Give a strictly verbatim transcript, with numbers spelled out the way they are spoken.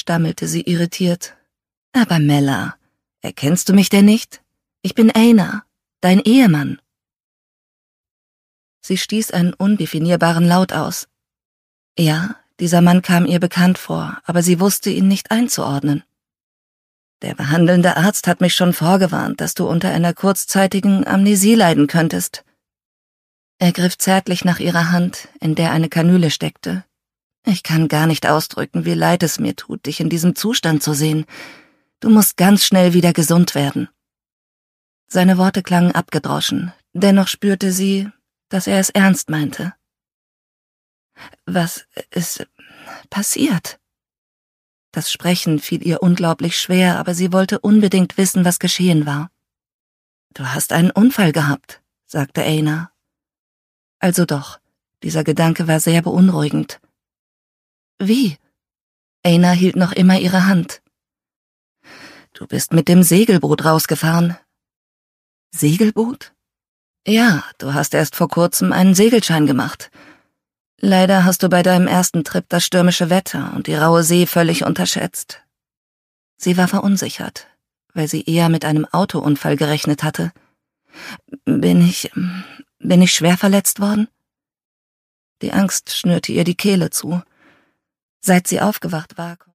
stammelte sie irritiert. »Aber Mella, erkennst du mich denn nicht? Ich bin Einar, dein Ehemann.« Sie stieß einen undefinierbaren Laut aus. Ja, dieser Mann kam ihr bekannt vor, aber sie wusste ihn nicht einzuordnen. »Der behandelnde Arzt hat mich schon vorgewarnt, dass du unter einer kurzzeitigen Amnesie leiden könntest.« Er griff zärtlich nach ihrer Hand, in der eine Kanüle steckte. »Ich kann gar nicht ausdrücken, wie leid es mir tut, dich in diesem Zustand zu sehen. Du musst ganz schnell wieder gesund werden.« Seine Worte klangen abgedroschen, dennoch spürte sie, dass er es ernst meinte. »Was ist passiert?« Das Sprechen fiel ihr unglaublich schwer, aber sie wollte unbedingt wissen, was geschehen war. »Du hast einen Unfall gehabt«, sagte Einar. Also doch, dieser Gedanke war sehr beunruhigend. »Wie?« Einar hielt noch immer ihre Hand. »Du bist mit dem Segelboot rausgefahren.« »Segelboot?« »Ja, du hast erst vor kurzem einen Segelschein gemacht. Leider hast du bei deinem ersten Trip das stürmische Wetter und die raue See völlig unterschätzt.« Sie war verunsichert, weil sie eher mit einem Autounfall gerechnet hatte. »Bin ich, bin ich schwer verletzt worden?« Die Angst schnürte ihr die Kehle zu. Seit sie aufgewacht war,